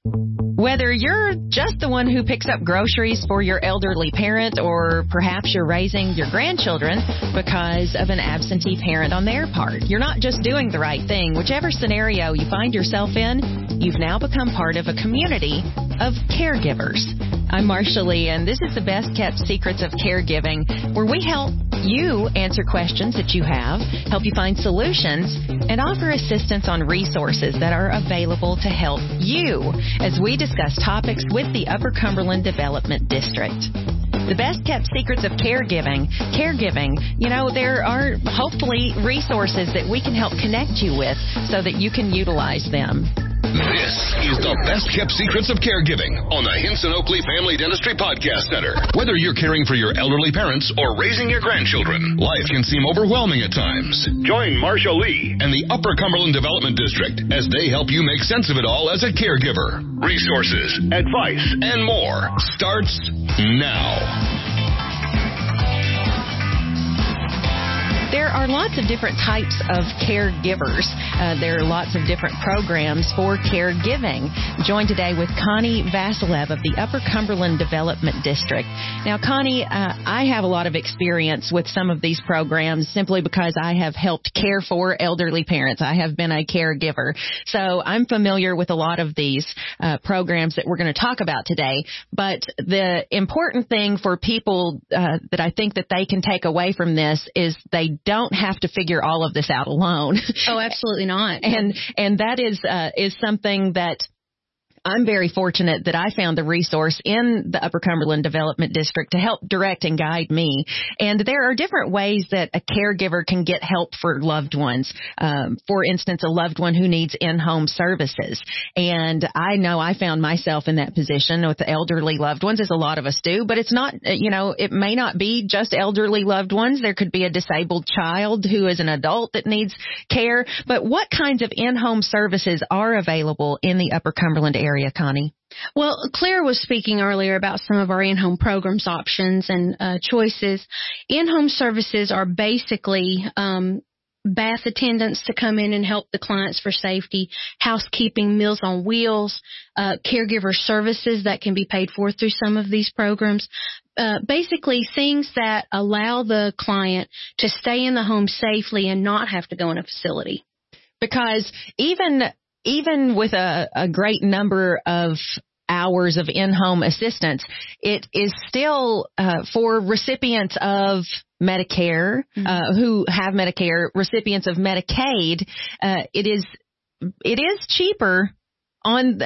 Whether you're just the one who picks up groceries for your elderly parent, or perhaps you're raising your grandchildren because of an absentee parent on their part, you're not just doing the right thing. Whichever scenario you find yourself in, you've now become part of a community of caregivers. I'm Marcia Lee, and this is the Best Kept Secrets of Caregiving, where we help you answer questions that you have, help you find solutions, and offer assistance on resources that are available to help you as we discuss topics with the Upper Cumberland Development District. The Best Kept Secrets of Caregiving. Caregiving, there are hopefully resources that we can help connect you with so that you can utilize them. This is the Best Kept Secrets of Caregiving on the Hinson Oakley Family Dentistry Podcast Center. Whether you're caring for your elderly parents or raising your grandchildren, life can seem overwhelming at times. Join Marcia Lee and the Upper Cumberland Development District as they help you make sense of it all as a caregiver. Resources, advice, and more starts now. There are lots of different types of caregivers. There are lots of different programs for caregiving. Joined today with Connie Vasilev of the Upper Cumberland Development District. Now, Connie, I have a lot of experience with some of these programs simply because I have helped care for elderly parents. I have been a caregiver. So I'm familiar with a lot of these programs that we're going to talk about today. But the important thing for people that I think that they can take away from this is they don't have to figure all of this out alone. Oh, absolutely not. And that is something that I'm very fortunate that I found the resource in the Upper Cumberland Development District to help direct and guide me. And there are different ways that a caregiver can get help for loved ones. For instance, a loved one who needs in-home services. And I know I found myself in that position with the elderly loved ones, as a lot of us do. But it's not, it may not be just elderly loved ones. There could be a disabled child who is an adult that needs care. But what kinds of in-home services are available in the Upper Cumberland area, Connie? Well, Claire was speaking earlier about some of our in-home programs options and choices. In-home services are basically bath attendants to come in and help the clients for safety, housekeeping, Meals on Wheels, caregiver services that can be paid for through some of these programs. Basically things that allow the client to stay in the home safely and not have to go in a facility. Because even with a great number of hours of in-home assistance, it is still for recipients of Medicare, who have Medicare, recipients of Medicaid, it is cheaper on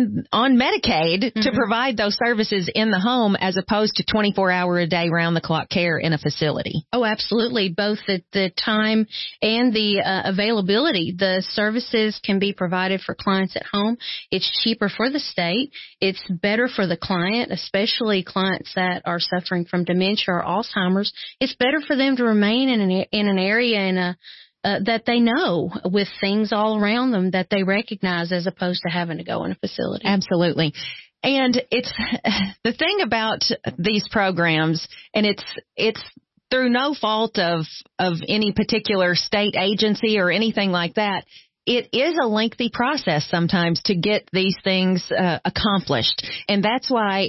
Medicaid to provide those services in the home as opposed to 24-hour-a-day round-the-clock care in a facility. Oh, absolutely. Both the time and the availability. The services can be provided for clients at home. It's cheaper for the state. It's better for the client, especially clients that are suffering from dementia or Alzheimer's. It's better for them to remain in an area that they know, with things all around them that they recognize, as opposed to having to go in a facility. Absolutely. And it's the thing about these programs, and it's through no fault of any particular state agency or anything like that. It is a lengthy process sometimes to get these things accomplished. And that's why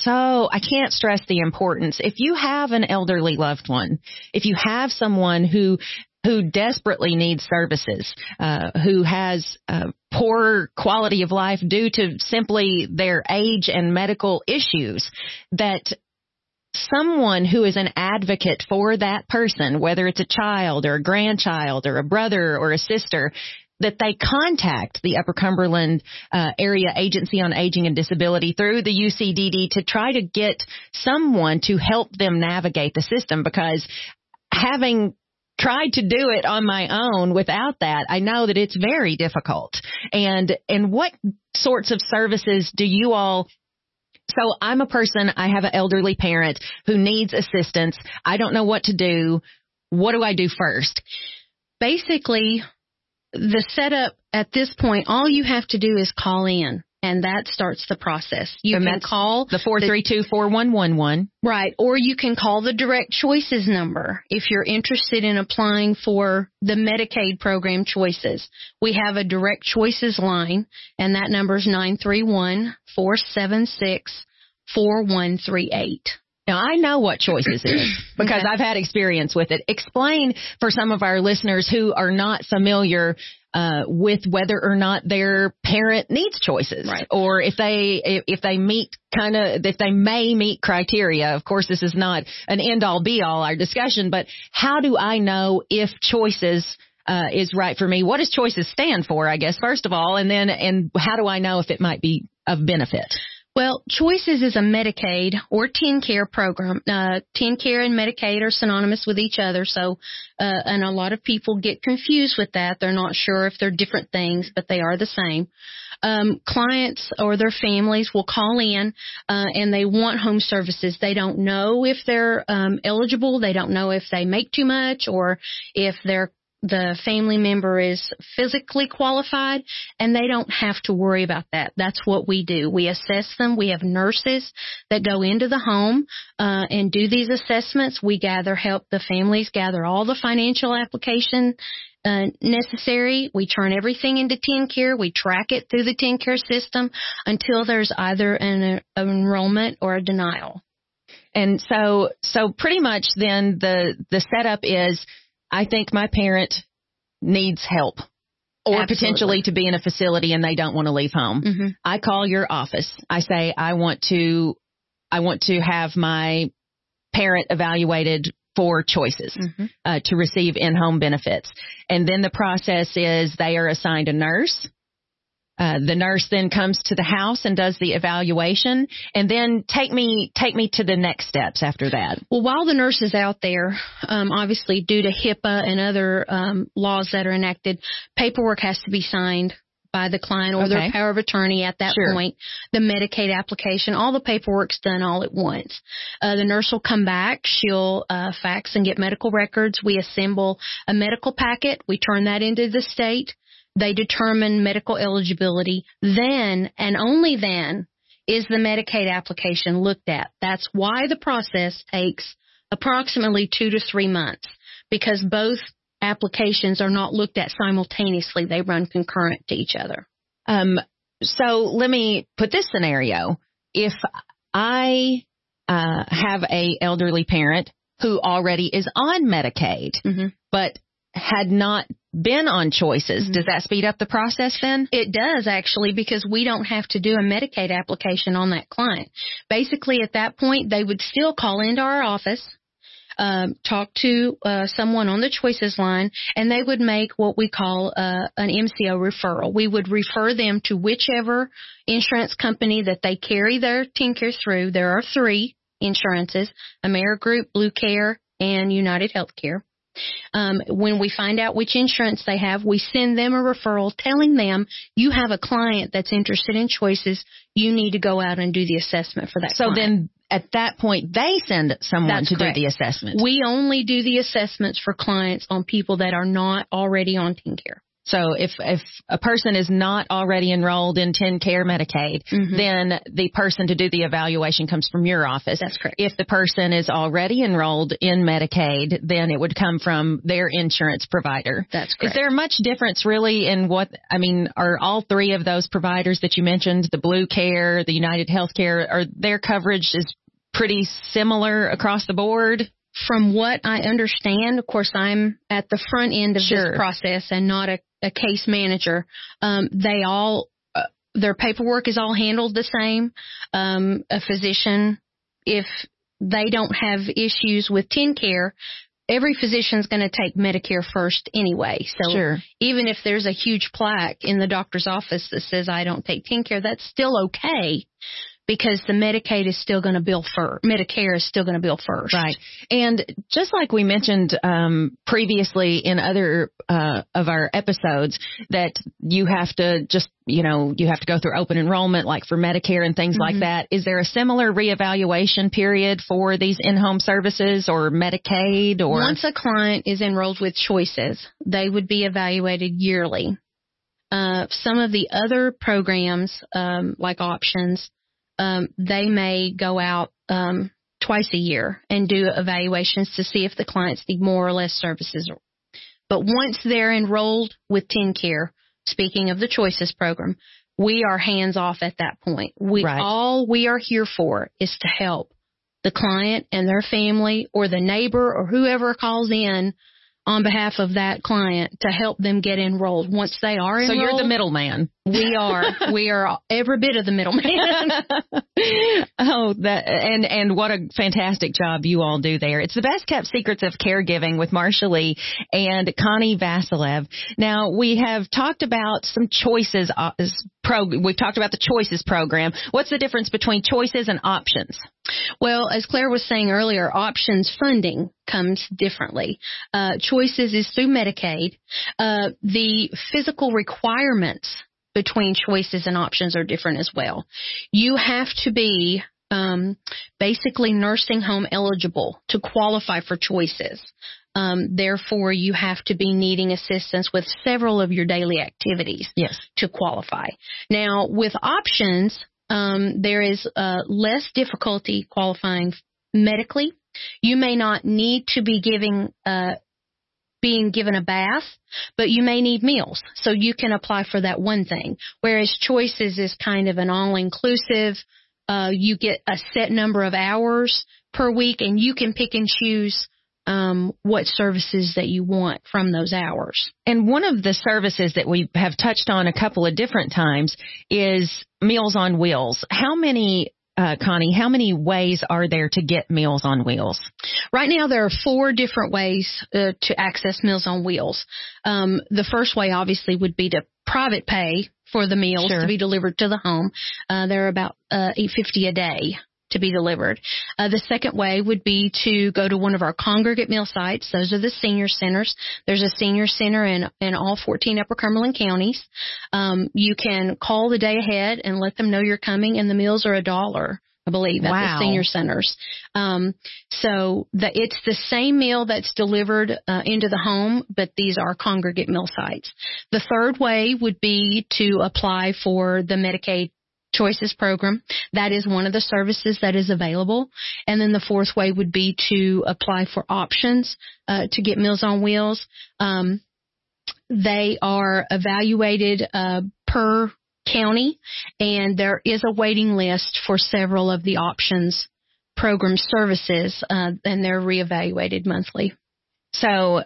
I can't stress the importance. If you have an elderly loved one, if you have someone who desperately needs services, who has poor quality of life due to simply their age and medical issues, that someone who is an advocate for that person, whether it's a child or a grandchild or a brother or a sister, that they contact the Upper Cumberland Area Agency on Aging and Disability through the UCDD to try to get someone to help them navigate the system. Because having tried to do it on my own without that, I know that it's very difficult. And what sorts of services do you all... So I'm a person, I have an elderly parent who needs assistance. I don't know what to do. What do I do first? Basically, the setup at this point, all you have to do is call in. And that starts the process. You can call the 432-4111. Right. Or you can call the Direct Choices number if you're interested in applying for the Medicaid program Choices. We have a Direct Choices line, and that number is 931-476-4138. Now, I know what Choices is because I've had experience with it. Explain for some of our listeners who are not familiar with whether or not their parent needs choices, right, or if they may meet criteria. Of course, this is not an end-all be-all, our discussion, but how do I know if Choices is right for me? What does Choices stand for, I guess, first of all, and how do I know if it might be of benefit? Well, Choices is a Medicaid or TennCare program. TennCare and Medicaid are synonymous with each other, so and a lot of people get confused with that. They're not sure if they're different things, but they are the same. Clients or their families will call in and they want home services. They don't know if they're eligible. They don't know if they make too much or if the family member is physically qualified, and they don't have to worry about that. That's what we do. We assess them. We have nurses that go into the home and do these assessments. We help the families gather all the financial application necessary. We turn everything into TennCare. We track it through the TennCare system until there's either an enrollment or a denial. And so pretty much then the setup is, I think my parent needs help or potentially to be in a facility and they don't want to leave home. Mm-hmm. I call your office. I say, I want to have my parent evaluated for Choices to receive in-home benefits. And then the process is they are assigned a nurse. The nurse then comes to the house and does the evaluation, and then take me to the next steps after that. Well, while the nurse is out there, obviously due to HIPAA and other laws that are enacted, paperwork has to be signed by the client or their power of attorney at that point. The Medicaid application, all the paperwork's done all at once. The nurse will come back. She'll fax and get medical records. We assemble a medical packet. We turn that into the state. They determine medical eligibility. Then, and only then, is the Medicaid application looked at. That's why the process takes approximately 2 to 3 months, because both applications are not looked at simultaneously. They run concurrent to each other. So let me put this scenario. If I have a elderly parent who already is on Medicaid, but had not been on Choices, does that speed up the process then? It does, actually, because we don't have to do a Medicaid application on that client. Basically, at that point, they would still call into our office, talk to someone on the Choices line, and they would make what we call an MCO referral. We would refer them to whichever insurance company that they carry their TennCare through. There are 3 insurances, Amerigroup, Blue Care, and United Healthcare. When we find out which insurance they have, we send them a referral telling them, you have a client that's interested in Choices. You need to go out and do the assessment for that client. So then at that point, they send someone to do the assessment. We only do the assessments for clients on people that are not already on TennCare. So if a person is not already enrolled in TennCare Medicaid, then the person to do the evaluation comes from your office. That's correct. If the person is already enrolled in Medicaid, then it would come from their insurance provider. That's correct. Is there much difference really in are all 3 of those providers that you mentioned, the Blue Care, the United Healthcare, are their coverage is pretty similar across the board? From what I understand, of course, I'm at the front end of this process and not a case manager. They all, their paperwork is all handled the same. A physician, if they don't have issues with TennCare, every physician's going to take Medicare first anyway. So even if there's a huge plaque in the doctor's office that says I don't take TennCare, that's still okay, because the Medicaid is still going to bill first. Medicare is still going to bill first. Right. And just like we mentioned previously in other of our episodes, that you have to you have to go through open enrollment, like for Medicare and things like that. Is there a similar reevaluation period for these in-home services or Medicaid? Or once a client is enrolled with Choices, they would be evaluated yearly. Some of the other programs, like options, they may go out twice a year and do evaluations to see if the clients need more or less services. But once they're enrolled with TennCare, speaking of the Choices program, we are hands off at that point. All we are here for is to help the client and their family or the neighbor or whoever calls in on behalf of that client to help them get enrolled. Once they are enrolled. So you're the middleman. We are every bit of the middleman. And what a fantastic job you all do there. It's the Best Kept Secrets of Caregiving with Marsha Lee and Connie Vasilev. Now, we have talked about some choices. We've talked about the Choices program. What's the difference between choices and options? Well, as Claire was saying earlier, options funding comes differently. Choices is through Medicaid. The physical requirements between choices and options are different as well. You have to be basically nursing home eligible to qualify for choices. Therefore, you have to be needing assistance with several of your daily activities to qualify. Now, with options, there is less difficulty qualifying medically. You may not need to be being given a bath, but you may need meals. So you can apply for that one thing. Whereas choices is kind of an all-inclusive. You get a set number of hours per week, and you can pick and choose what services that you want from those hours. And one of the services that we have touched on a couple of different times is Meals on Wheels. How many, Connie, how many ways are there to get Meals on Wheels? Right now, there are 4 different ways to access Meals on Wheels. The first way, obviously, would be to private pay for the meals to be delivered to the home. They're about $8.50 a day to be delivered. The second way would be to go to one of our congregate meal sites. Those are the senior centers. There's a senior center in all 14 Upper Cumberland counties. You can call the day ahead and let them know you're coming, and the meals are $1, I believe, at the senior centers. So it's the same meal that's delivered into the home, but these are congregate meal sites. The third way would be to apply for the Medicaid Choices program. That is one of the services that is available. And then the fourth way would be to apply for options to get Meals on Wheels. They are evaluated per county, and there is a waiting list for several of the options program services, and they're reevaluated monthly. So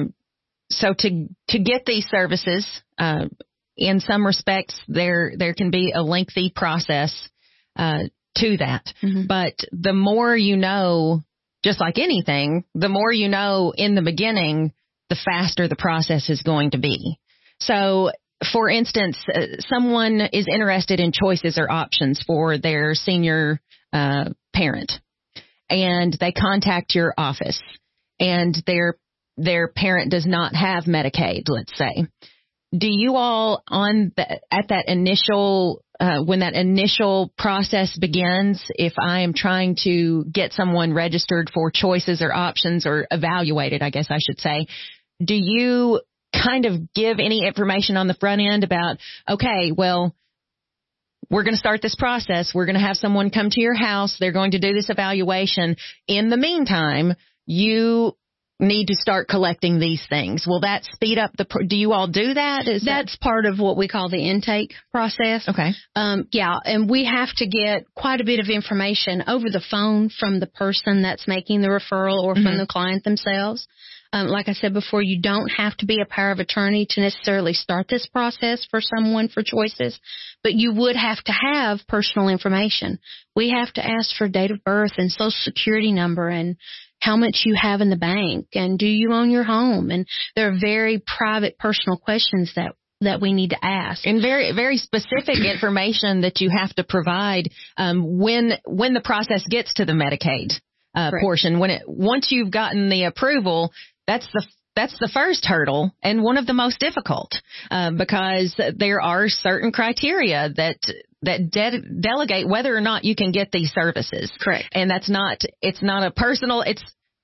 to get these services, in some respects, there can be a lengthy process to that. Mm-hmm. But the more you know, just like anything, the more you know in the beginning, the faster the process is going to be. So, for instance, someone is interested in choices or options for their senior parent, and they contact your office, and their parent does not have Medicaid, let's say. Do you all at that initial when that initial process begins, if I am trying to get someone registered for choices or options or evaluated, I guess I should say, do you kind of give any information on the front end about, okay, well, we're going to start this process. We're going to have someone come to your house. They're going to do this evaluation. In the meantime, you need to start collecting these things. Will that speed up do you all do that? That's part of what we call the intake process. Okay. Yeah. And we have to get quite a bit of information over the phone from the person that's making the referral or from the client themselves. Like I said before, you don't have to be a power of attorney to necessarily start this process for someone for choices, but you would have to have personal information. We have to ask for date of birth and social security number and how much you have in the bank, and do you own your home? And there are very private, personal questions that we need to ask. And very, very specific information that you have to provide when the process gets to the Medicaid portion. Once you've gotten the approval, that's the first hurdle and one of the most difficult because there are certain criteria that delegate whether or not you can get these services. Correct. And it's not a personal,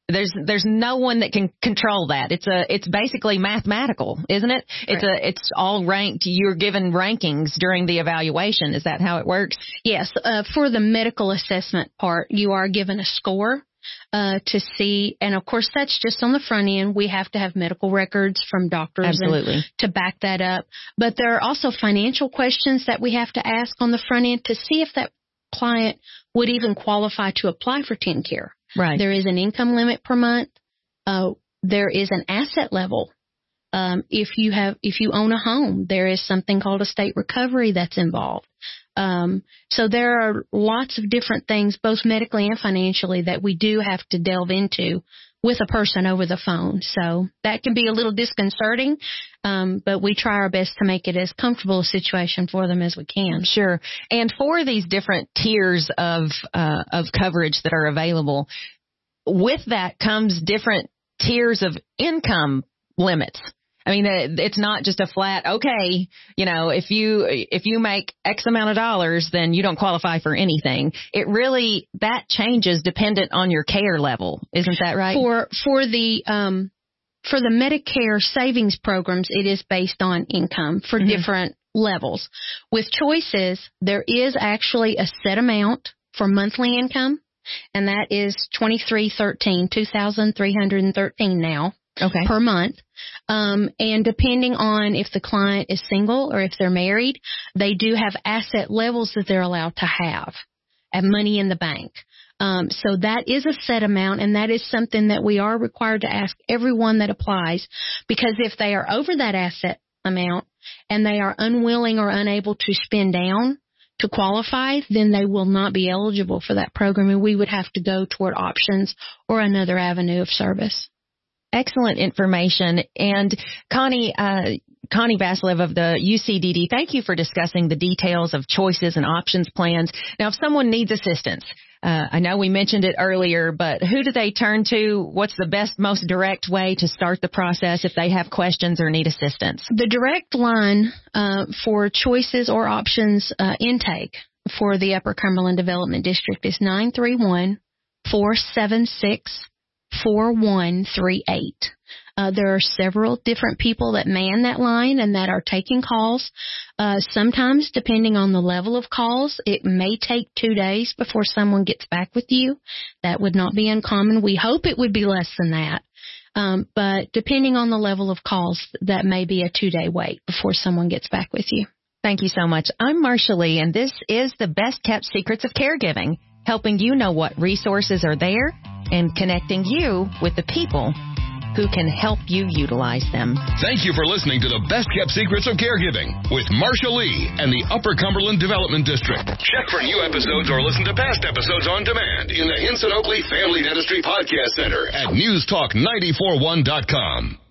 There's no one that can control that. It's basically mathematical, isn't it? Right. It's all ranked. You're given rankings during the evaluation. Is that how it works? Yes. For the medical assessment part, you are given a score to see, and of course that's just on the front end. We have to have medical records from doctors Absolutely. to back that up. But there are also financial questions that we have to ask on the front end to see if that client would even qualify to apply for TennCare. Right. There is an income limit per month. There is an asset level. If you own a home, there is something called a state recovery that's involved. So there are lots of different things, both medically and financially, that we do have to delve into with a person over the phone. So that can be a little disconcerting, but we try our best to make it as comfortable a situation for them as we can. Sure. And for these different tiers of coverage that are available, with that comes different tiers of income limits. I mean, it's not just a flat, okay, if you make X amount of dollars, then you don't qualify for anything. It really, that changes dependent on your care level. Isn't that right? For the Medicare savings programs, it is based on income for different levels. With choices, there is actually a set amount for monthly income, and that is $2,313 now. Okay. Per month. And depending on if the client is single or if they're married, they do have asset levels that they're allowed to have and money in the bank. So that is a set amount, and that is something that we are required to ask everyone that applies, because if they are over that asset amount and they are unwilling or unable to spend down to qualify, then they will not be eligible for that program, and we would have to go toward options or another avenue of service. Excellent information. And Connie Vasilev of the UCDD, thank you for discussing the details of choices and options plans. Now, if someone needs assistance, I know we mentioned it earlier, but who do they turn to? What's the best, most direct way to start the process if they have questions or need assistance? The direct line for choices or options intake for the Upper Cumberland Development District is 931-476-4138. There are several different people that man that line and that are taking calls. Sometimes, depending on the level of calls, it may take 2 days before someone gets back with you. That would not be uncommon. We hope it would be less than that. But depending on the level of calls, that may be a 2-day wait before someone gets back with you. Thank you so much. I'm Marcia Lee, and this is the Best Kept Secrets of Caregiving, helping you know what resources are there and connecting you with the people who can help you utilize them. Thank you for listening to the Best Kept Secrets of Caregiving with Marcia Lee and the Upper Cumberland Development District. Check for new episodes or listen to past episodes on demand in the Hinson Oakley Family Dentistry Podcast Center at newstalk941.com.